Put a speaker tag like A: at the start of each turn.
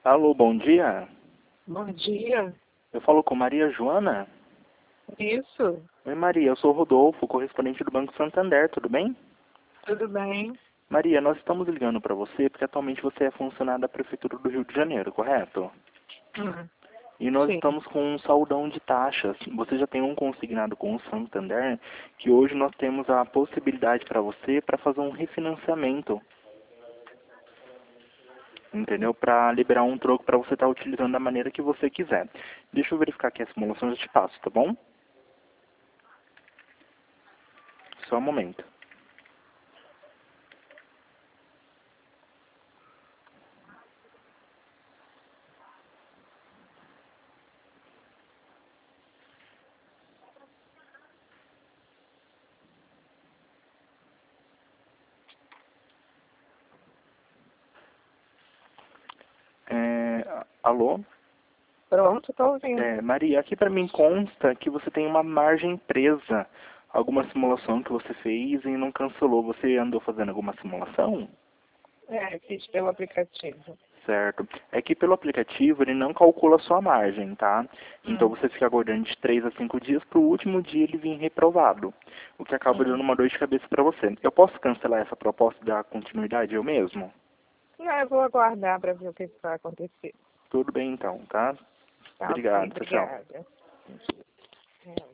A: Alô, bom dia.
B: Bom dia.
A: Eu falo com Maria Joana.
B: Isso,
A: Oi, Maria, eu sou o Rodolfo, correspondente do Banco Santander, tudo bem?
B: tudo bem?
A: Maria, nós estamos ligando para você porque atualmente você é funcionária da Prefeitura do Rio de Janeiro, correto?
B: Hum,
A: E nós
B: sim.
A: estamos com um saldão de taxas. Você já tem um consignado com o Santander, que hoje nós temos a possibilidade para você para fazer um refinanciamento. Entendeu? Para liberar um troco para você estar utilizando da maneira que você quiser. Deixa eu verificar aqui a simulação e eu te passo, tá bom? Só um momento. Alô?
B: Pronto, estou ouvindo.
A: Maria, aqui para mim consta que você tem uma margem presa. Alguma simulação que você fez e não cancelou. Você andou fazendo alguma simulação?
B: Fiz pelo aplicativo.
A: Certo. É que pelo aplicativo ele não calcula a sua margem, tá? Então
B: Hum,
A: você fica aguardando de 3 a 5 dias para o último dia ele vir reprovado. O que acaba
B: hum.
A: dando uma dor de cabeça para você. Eu posso cancelar essa proposta e dar continuidade eu mesmo?
B: Não, eu vou aguardar para ver o que vai acontecer.
A: Tudo bem então, tá?
B: Tá, ok,
A: Obrigado. Tchau, tchau.
B: obrigada. É.